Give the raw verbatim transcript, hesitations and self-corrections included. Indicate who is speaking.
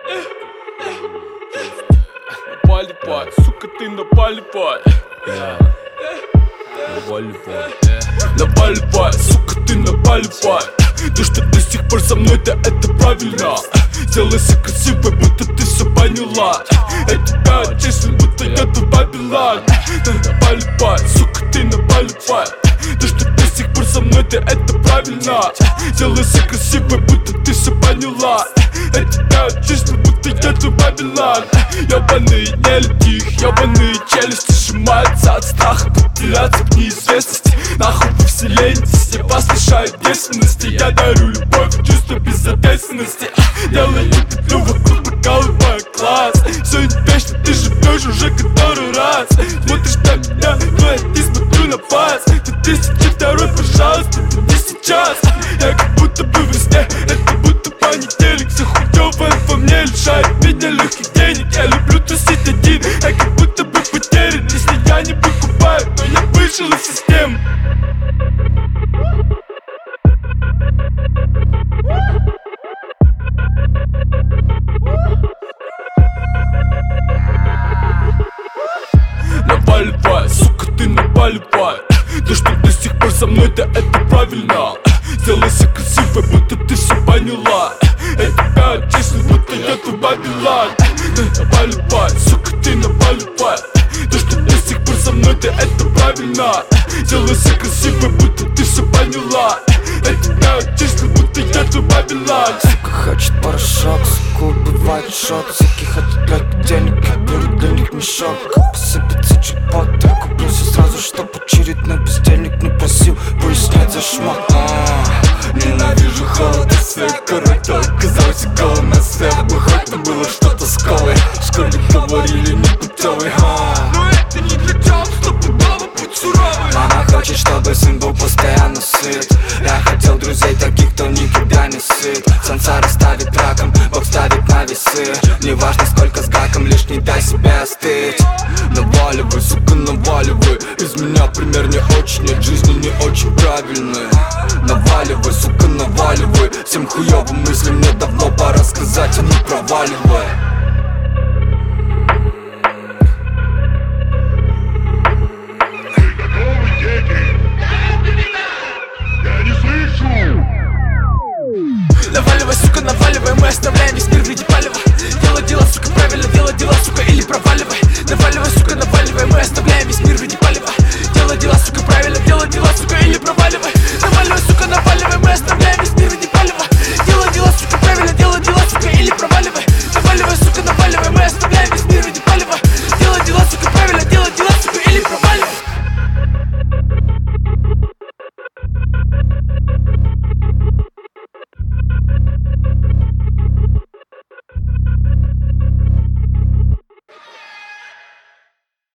Speaker 1: Наполипай, сука, ты наполипай. Наполипай, сука, ты наполипай. То, что до сих пор со мной, да это правильно. Сделайся красивой, будто ты все поняла. Я тебя отчислю, будто я твой Бабилан. Наполипай, сука, ты наполипай. То, что до сих пор со мной, да это правильно. Сделайся красивой, будто ты все поняла. Я тебя отчислю, будто я твой Бабилан. Ёбаные нелюди, ёбаные челюсти сжимаются от страха потеряться в неизвестности. Нахуй вы все ленитесь, я вас лишаю девственности. Я дарю любовь, чувство безответственности. Делаю петлю вокруг, прокалывая класс. Все не вечно, ты живешь уже который раз. Смотришь на меня, но я не смотрю на вас. Ты тысяча второй, пожалуйста, ты не сейчас. Я как будто бы во сне, это будто понедельник. Все хуёвое во мне лишает меня легких денег. Я люблю тусить один, я как будто бы потерян. Если я не покупаю, то я вышел из системы. Наполипай, сука, ты наполипай. То, что до сих пор со мной, да это правильно. Сделайся красивой, будто ты все поняла. Я тебя отчислю, будто я твой Бабилан. Наполипай, сука, ты наполипай. То, что до сих пор со мной, да это правильно. Сделайся красивой, будто ты все поняла. Я тебя отчислю, будто я твой Бабилан.
Speaker 2: Сука хочет порошок, сука убивает шок. Суки хотят для денег, я беру для них мешок. Посыпется чекпот, я куплю все сразу, чтоб очередной бездельник не просил пояснять за шмак.
Speaker 1: Ненавижу холод и свет, крутой. Казался голым на свет, хоть то было что-то с колой. В школе говорили непутевый. Но это не для тебя, стопудово будь суровый.
Speaker 2: Мама хочет, чтобы сын был постоянно сыт. Я хотел друзей таких, кто никогда не сыт. Сансара ставит раком, Бог ставит на весы. Неважно сколько с гаком, лишь не дай себе остыть.
Speaker 1: Наваливай, сука, наваливай. Из меня пример не очень, от жизни не очень правильный. Наваливай, сука, наваливай. Всем хуёвым мыслям мне давно пора сказать, а не проваливай.